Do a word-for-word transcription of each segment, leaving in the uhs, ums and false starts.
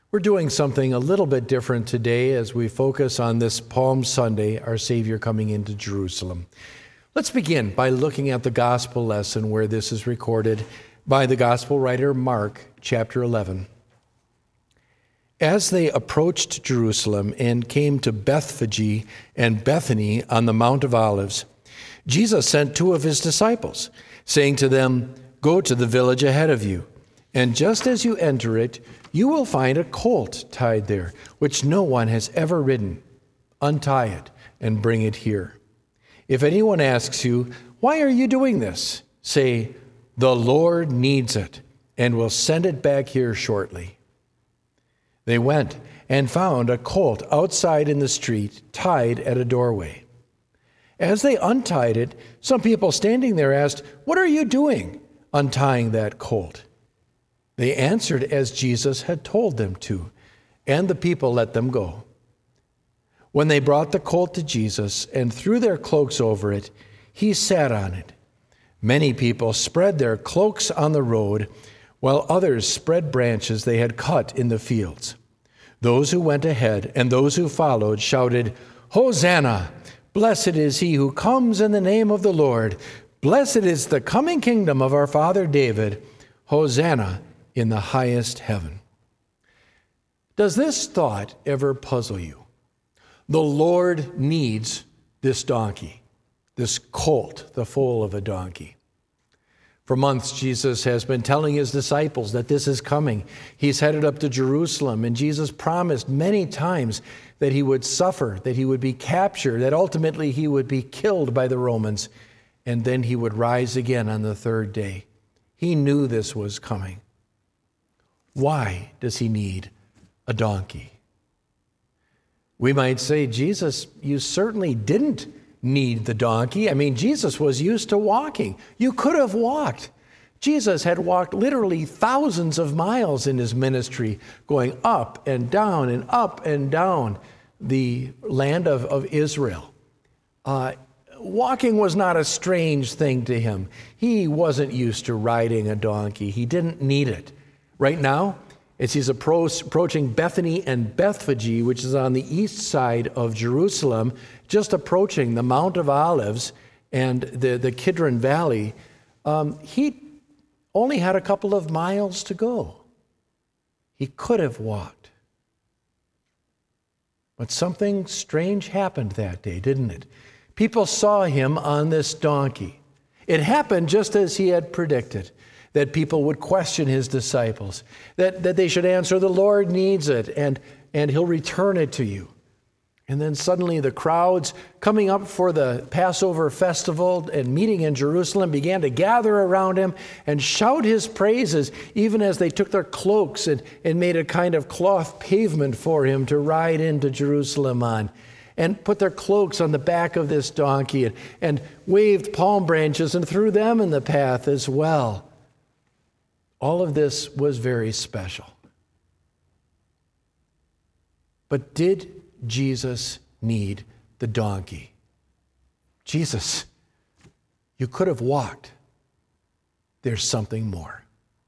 We're doing something a little bit different today as we focus on this Palm Sunday, our Savior coming into Jerusalem. Let's begin by looking at the gospel lesson where this is recorded by the gospel writer Mark, chapter eleven. As they approached Jerusalem and came to Bethphage and Bethany on the Mount of Olives, Jesus sent two of his disciples, saying to them, "Go to the village ahead of you, and just as you enter it, you will find a colt tied there, which no one has ever ridden. Untie it and bring it here. If anyone asks you, 'Why are you doing this?' say, 'The Lord needs it, and will send it back here shortly.'" They went and found a colt outside in the street, tied at a doorway. As they untied it, some people standing there asked, "What are you doing, untying that colt?" They answered as Jesus had told them to, and the people let them go. When they brought the colt to Jesus and threw their cloaks over it, he sat on it. Many people spread their cloaks on the road, while others spread branches they had cut in the fields. Those who went ahead and those who followed shouted, "Hosanna! Blessed is he who comes in the name of the Lord. Blessed is the coming kingdom of our father David. Hosanna in the highest heaven." Does this thought ever puzzle you? The Lord needs this donkey, this colt, the foal of a donkey. For months, Jesus has been telling his disciples that this is coming. He's headed up to Jerusalem, and Jesus promised many times that he would suffer, that he would be captured, that ultimately he would be killed by the Romans, and then he would rise again on the third day. He knew this was coming. Why does he need a donkey? We might say, Jesus, you certainly didn't need the donkey. I mean, Jesus was used to walking. You could have walked. Jesus had walked literally thousands of miles in his ministry, going up and down and up and down the land of, of Israel. Uh, walking was not a strange thing to him. He wasn't used to riding a donkey. He didn't need it. Right now, as he's appro- approaching Bethany and Bethphage, which is on the east side of Jerusalem, just approaching the Mount of Olives and the, the Kidron Valley, um, he only had a couple of miles to go. He could have walked. But something strange happened that day, didn't it? People saw him on this donkey. It happened just as he had predicted, that people would question his disciples, that, that they should answer, "The Lord needs it, and, and he'll return it to you." And then suddenly the crowds coming up for the Passover festival and meeting in Jerusalem began to gather around him and shout his praises, even as they took their cloaks and, and made a kind of cloth pavement for him to ride into Jerusalem on, and put their cloaks on the back of this donkey and, and waved palm branches and threw them in the path as well. All of this was very special. But did Jesus need the donkey? Jesus, you could have walked. There's something more.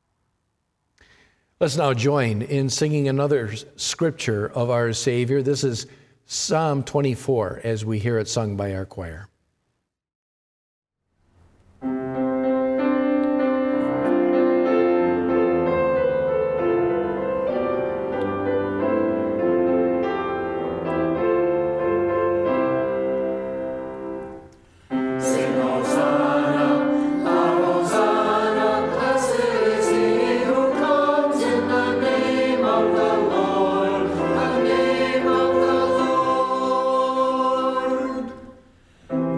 Let's now join in singing another scripture of our Savior. This is Psalm twenty-four, as we hear it sung by our choir. Lord.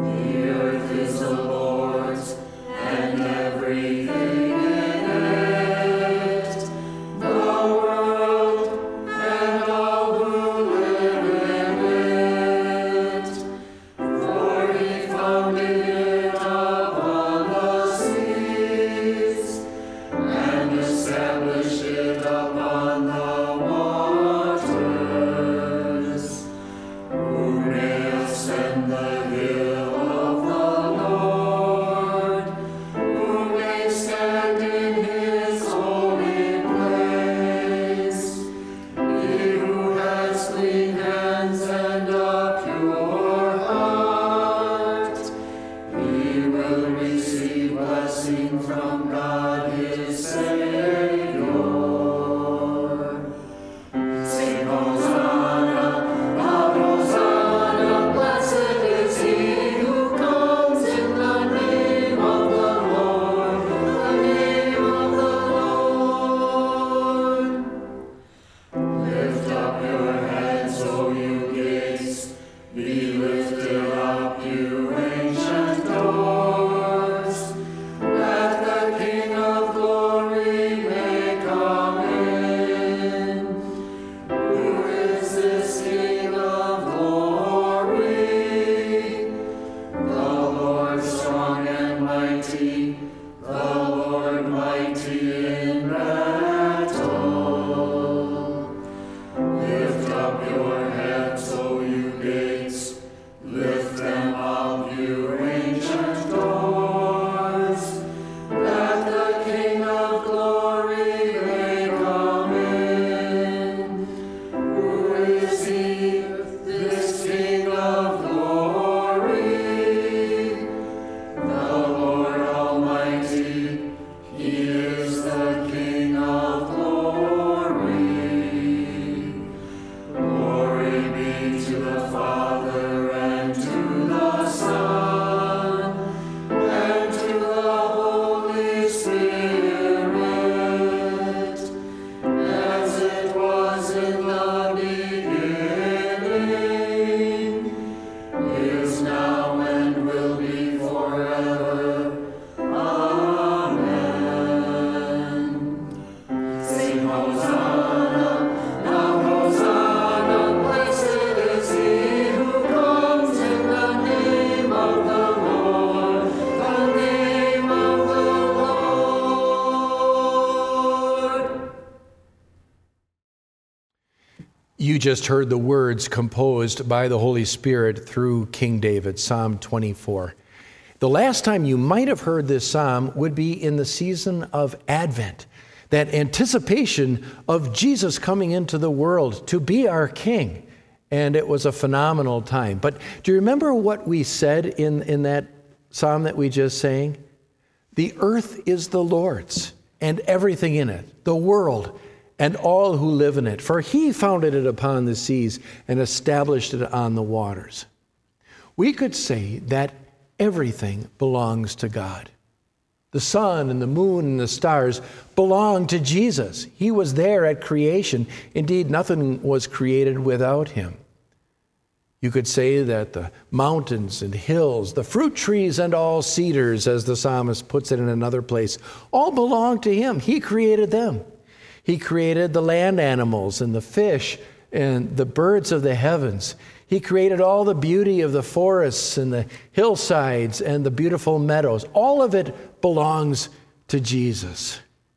You just heard the words composed by the Holy Spirit through King David, Psalm twenty-four. The last time you might have heard this psalm would be in the season of Advent, that anticipation of Jesus coming into the world to be our King. And it was a phenomenal time. But do you remember what we said in, in that psalm that we just sang? The earth is the Lord's, and everything in it, the world, and all who live in it. For he founded it upon the seas and established it on the waters. We could say that everything belongs to God. The sun and the moon and the stars belong to Jesus. He was there at creation. Indeed, nothing was created without him. You could say that the mountains and hills, the fruit trees and all cedars, as the psalmist puts it in another place, all belong to him. He created them. He created the land animals and the fish and the birds of the heavens. He created all the beauty of the forests and the hillsides and the beautiful meadows. All of it belongs to Jesus.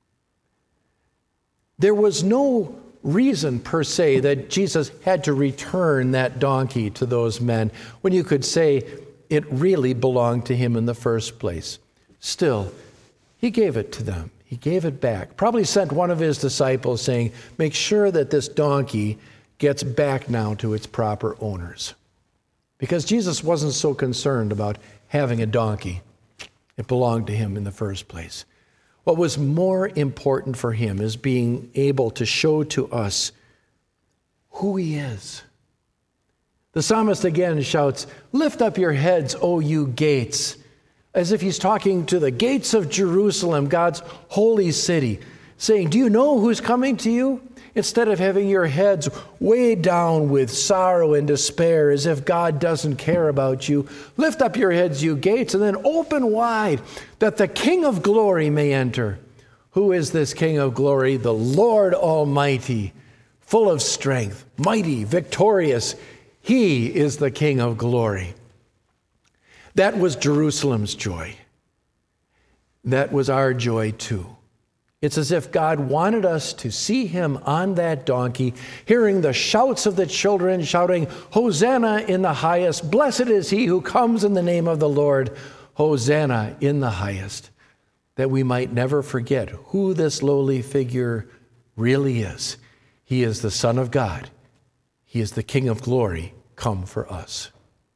There was no reason per se that Jesus had to return that donkey to those men when you could say it really belonged to him in the first place. Still, he gave it to them. He gave it back. Probably sent one of his disciples saying, make sure that this donkey gets back now to its proper owners. Because Jesus wasn't so concerned about having a donkey. It belonged to him in the first place. What was more important for him is being able to show to us who he is. The psalmist again shouts, lift up your heads, O you gates, as if he's talking to the gates of Jerusalem, God's holy city, saying, do you know who's coming to you? Instead of having your heads weighed down with sorrow and despair as if God doesn't care about you, lift up your heads, you gates, and then open wide that the King of glory may enter. Who is this King of glory? The Lord Almighty, full of strength, mighty, victorious. He is the King of glory. That was Jerusalem's joy. That was our joy too. It's as if God wanted us to see him on that donkey, hearing the shouts of the children shouting, Hosanna in the highest. Blessed is he who comes in the name of the Lord. Hosanna in the highest. That we might never forget who this lowly figure really is. He is the Son of God. He is the King of glory come for us.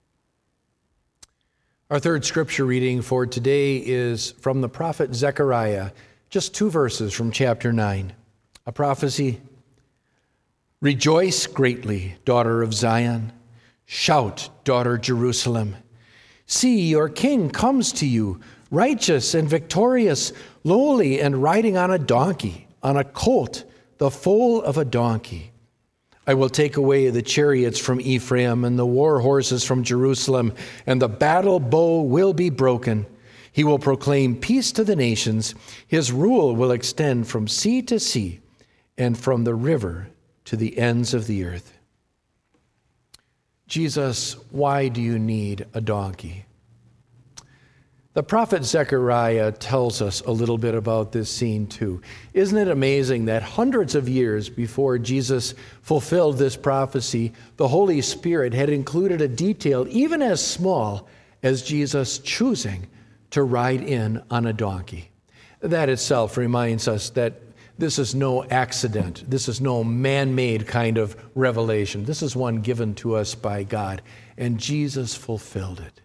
Our third scripture reading for today is from the prophet Zechariah, just two verses from chapter nine. A prophecy. Rejoice greatly, daughter of Zion. Shout, daughter Jerusalem. See, your king comes to you, righteous and victorious, lowly and riding on a donkey, on a colt, the foal of a donkey. I will take away the chariots from Ephraim and the war horses from Jerusalem, and the battle bow will be broken. He will proclaim peace to the nations. His rule will extend from sea to sea and from the river to the ends of the earth. Jesus, why do you need a donkey? The prophet Zechariah tells us a little bit about this scene too. Isn't it amazing that hundreds of years before Jesus fulfilled this prophecy, the Holy Spirit had included a detail even as small as Jesus choosing to ride in on a donkey. That itself reminds us that this is no accident. This is no man-made kind of revelation. This is one given to us by God, and Jesus fulfilled it.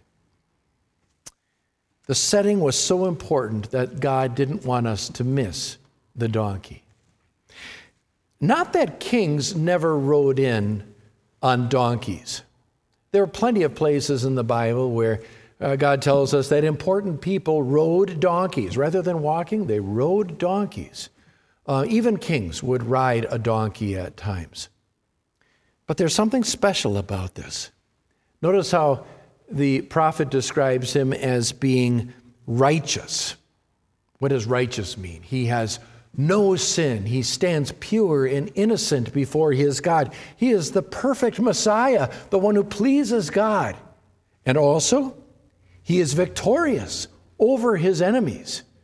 The setting was so important that God didn't want us to miss the donkey. Not that kings never rode in on donkeys. There are plenty of places in the Bible where Uh, God tells us that important people rode donkeys. Rather than walking, they rode donkeys. Uh, even kings would ride a donkey at times. But there's something special about this. Notice how the prophet describes him as being righteous. What does righteous mean? He has no sin. He stands pure and innocent before his God. He is the perfect Messiah, the one who pleases God. And also, he is victorious over his enemies.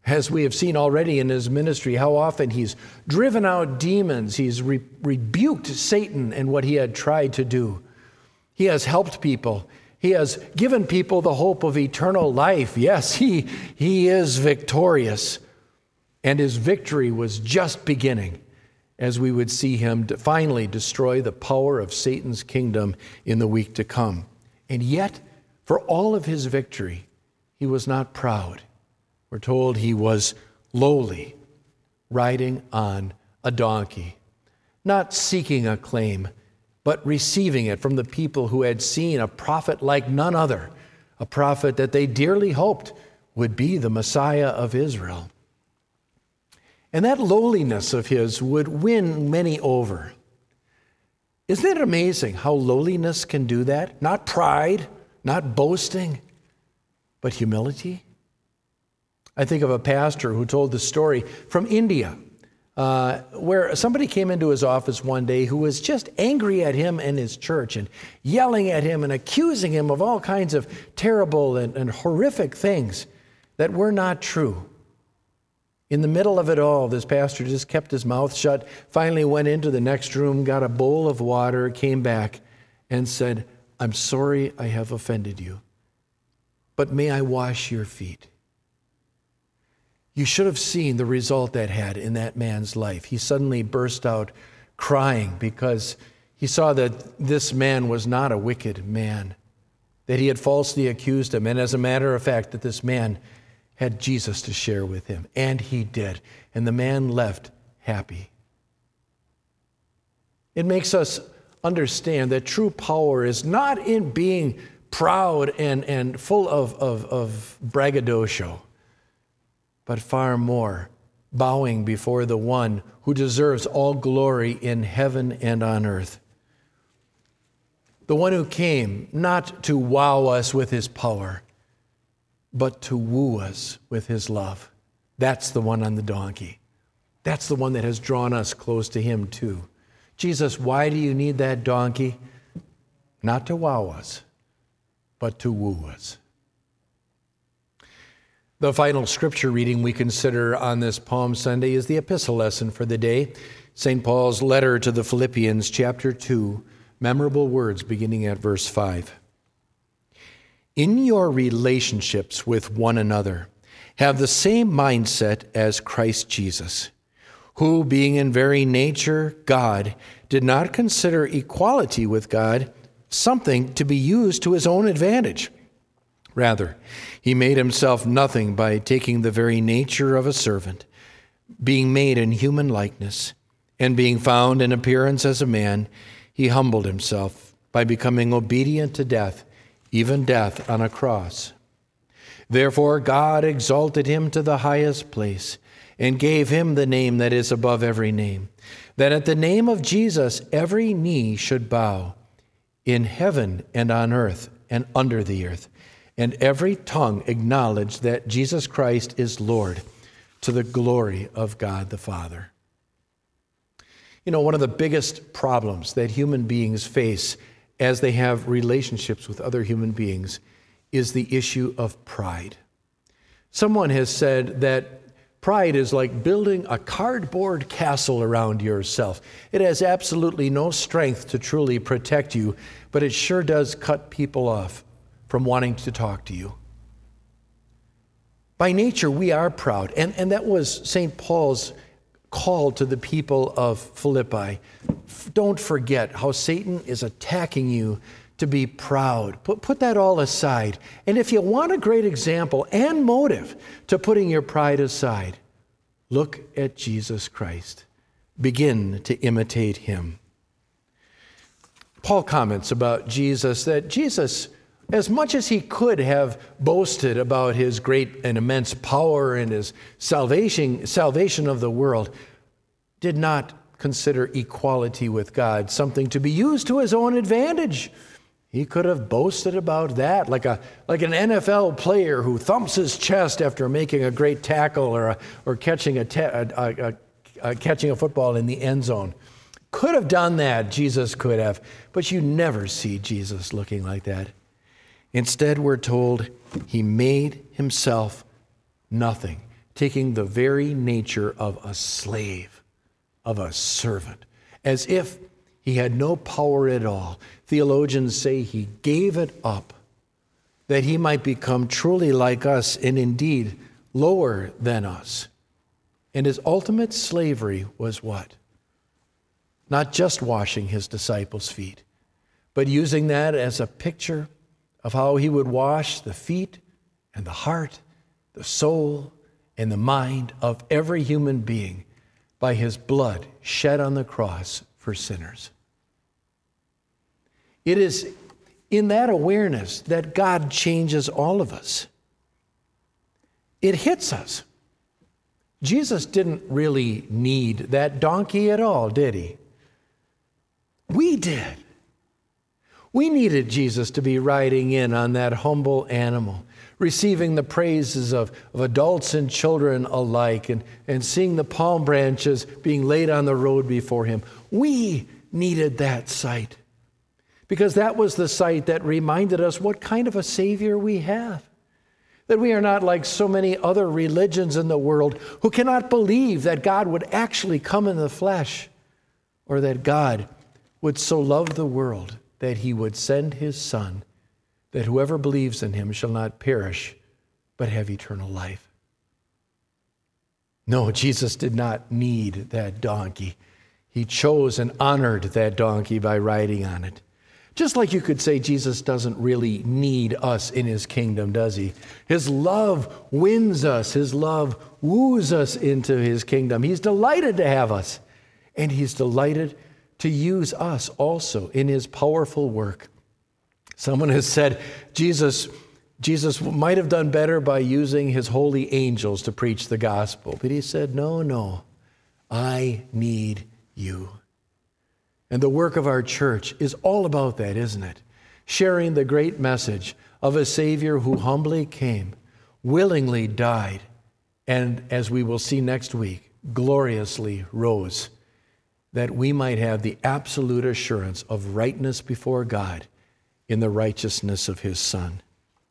As we have seen already in his ministry, how often he's driven out demons, he's re- rebuked Satan and what he had tried to do. He has helped people. He has given people the hope of eternal life. Yes, he, he is victorious. And his victory was just beginning as we would see him to finally destroy the power of Satan's kingdom in the week to come. And yet, for all of his victory, he was not proud. We're told he was lowly, riding on a donkey, not seeking acclaim, but receiving it from the people who had seen a prophet like none other, a prophet that they dearly hoped would be the Messiah of Israel. And that lowliness of his would win many over. Isn't it amazing how lowliness can do that? Not pride, not boasting, but humility. I think of a pastor who told the story from India, uh, where somebody came into his office one day who was just angry at him and his church and yelling at him and accusing him of all kinds of terrible and, and horrific things that were not true. In the middle of it all, this pastor just kept his mouth shut, finally went into the next room, got a bowl of water, came back and said, "I'm sorry I have offended you, but may I wash your feet?" You should have seen the result that had in that man's life. He suddenly burst out crying because he saw that this man was not a wicked man, that he had falsely accused him, and as a matter of fact, that this man had Jesus to share with him, and he did. And the man left happy. It makes us understand that true power is not in being proud and, and full of, of, of braggadocio, but far more bowing before the one who deserves all glory in heaven and on earth. The one who came not to wow us with his power, but to woo us with his love. That's the one on the donkey. That's the one that has drawn us close to him too. Jesus, why do you need that donkey? Not to wow us, but to woo us. The final scripture reading we consider on this Palm Sunday is the epistle lesson for the day, Saint Paul's letter to the Philippians, chapter two, memorable words beginning at verse five. In your relationships with one another, have the same mindset as Christ Jesus, who, being in very nature God, did not consider equality with God something to be used to his own advantage. Rather, he made himself nothing by taking the very nature of a servant, being made in human likeness, and being found in appearance as a man, he humbled himself by becoming obedient to death, even death on a cross. Therefore God exalted him to the highest place and gave him the name that is above every name, that at the name of Jesus every knee should bow, in heaven and on earth and under the earth, and every tongue acknowledge that Jesus Christ is Lord, to the glory of God the Father. You know, one of the biggest problems that human beings face as they have relationships with other human beings is the issue of pride. Someone has said that pride is like building a cardboard castle around yourself. It has absolutely no strength to truly protect you, but it sure does cut people off from wanting to talk to you. By nature, we are proud, and, and that was Saint Paul's call to the people of Philippi. Don't forget how Satan is attacking you to be proud. Put, put that all aside. And if you want a great example and motive to putting your pride aside, look at Jesus Christ. Begin to imitate him. Paul comments about Jesus that Jesus, as much as he could have boasted about his great and immense power and his salvation, salvation of the world, did not consider equality with God something to be used to his own advantage. He could have boasted about that, like a like an N F L player who thumps his chest after making a great tackle or a, or catching a, ta- a, a, a catching a football in the end zone. Could have done that. Jesus could have, but you never see Jesus looking like that. Instead, we're told he made himself nothing. taking the very nature of a slave, of a servant, as if he had no power at all. Theologians say he gave it up, that he might become truly like us and indeed lower than us. And his ultimate slavery was what? Not just washing his disciples' feet, but using that as a picture of how he would wash the feet and the heart, the soul, and the mind of every human being by his blood shed on the cross for sinners. It is in that awareness that God changes all of us. It hits us. Jesus didn't really need that donkey at all, did he? We did. We needed Jesus to be riding in on that humble animal, receiving the praises of, of adults and children alike, and, and seeing the palm branches being laid on the road before him. We needed that sight, because that was the sight that reminded us what kind of a Savior we have. That we are not like so many other religions in the world who cannot believe that God would actually come in the flesh, or that God would so love the world that he would send his Son, that whoever believes in him shall not perish, but have eternal life. No, Jesus did not need that donkey. He chose and honored that donkey by riding on it. Just like you could say Jesus doesn't really need us in his kingdom, does he? His love wins us. His love woos us into his kingdom. He's delighted to have us, and he's delighted to use us also in his powerful work. Someone has said Jesus, Jesus might have done better by using his holy angels to preach the gospel. But he said, no, no, I need you. And the work of our church is all about that, isn't it? Sharing the great message of a Savior who humbly came, willingly died, and as we will see next week, gloriously rose, that we might have the absolute assurance of rightness before God in the righteousness of his Son.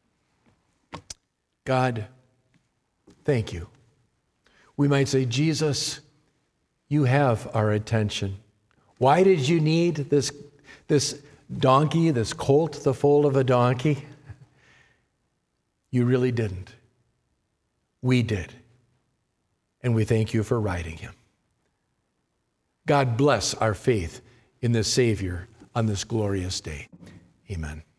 God, thank you. We might say, Jesus, you have our attention. Why did you need this, this donkey, this colt, the foal of a donkey? You really didn't. We did. And we thank you for riding him. God bless our faith in this Savior on this glorious day. Amen.